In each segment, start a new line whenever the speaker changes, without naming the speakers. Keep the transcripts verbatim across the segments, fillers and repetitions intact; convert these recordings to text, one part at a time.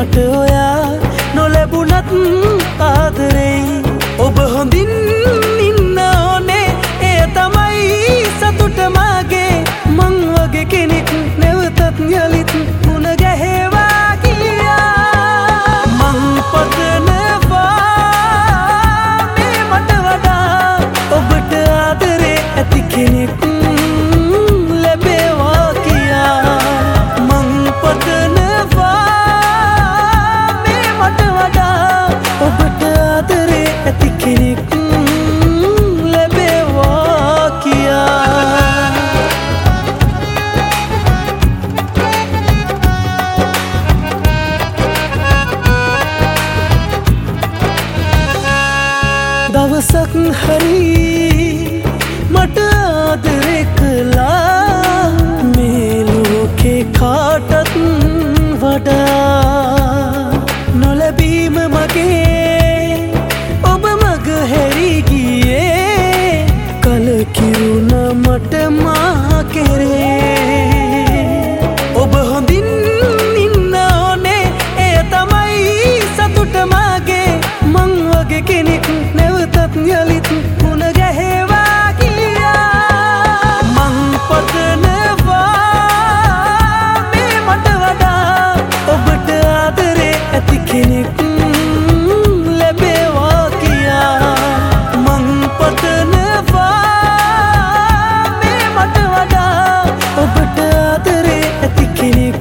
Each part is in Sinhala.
මට ඔයා නොලැබුණත් ආදරෙයි ඔබ හොඳින් ඉන්න ඕනේ එය තමයි සතුට මාගේ මං වගේ කෙනෙක් නැවතත් යලිත් මුණ ගැහෙවා කියා මං පතනවා මේ මට වඩා ඔබට ආදරේ ඇති කෙනෙක් ලැබේවා කියා මං පතනවා මේ මට වඩා ඔබට ආදරේ ඇති කෙනෙක් ලැබේවා කියා දවසක් හරි මට ආදරේ කළා මේ ලෝකේ කාටත් වඩා නොලැබීම මගේ ඔබ මග හැරී ගියේ කලකිරුණ මට මා කෙරේ ඔබ හොඳින් ඉන්න ඕනේ එය තමයි සතුට මාගේ මං වගේ කෙනෙක් නැවතත් යලිත් මුණ ගැහෙවා කියා මං පතනවා මේ මට වඩා ඔබට ආදරේ ඇති කෙනෙක් ලැබේවා කියා මං පතනවා මේ මට වඩා ඔබට ආදරේ ඇති කෙනෙක්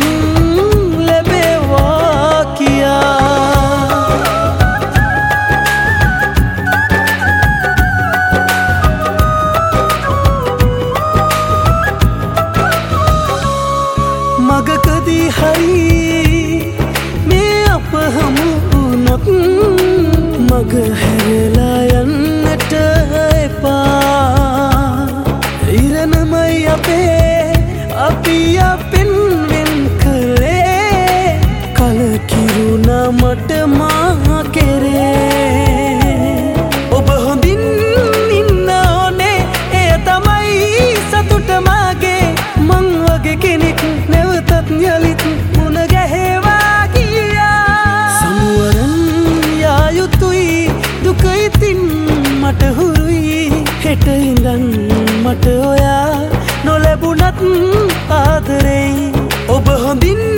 ලැබේවා කියා මගකදී හරි මේ අප හමු වුණොත් මග හැරලා යන්නට එපා ඉරණමයි අපේ අපි අපෙන් වෙන් කළේ කලකිරුණ මට මා කෙරේ ඔබ හොඳින් ඉන්න ඕනේ එය තමයි සතුට මාගේ මං වගේ කෙනෙක් නැවතත් යලිත් මුණ ගැහෙවා කියා සමුවරන් යා යුතුයි දුක ඉතින් මට හුරුයි හෙට ඉඳන් මට ඔයා නොලැබුණත් ආදරෙයි ඔබ හොඳින්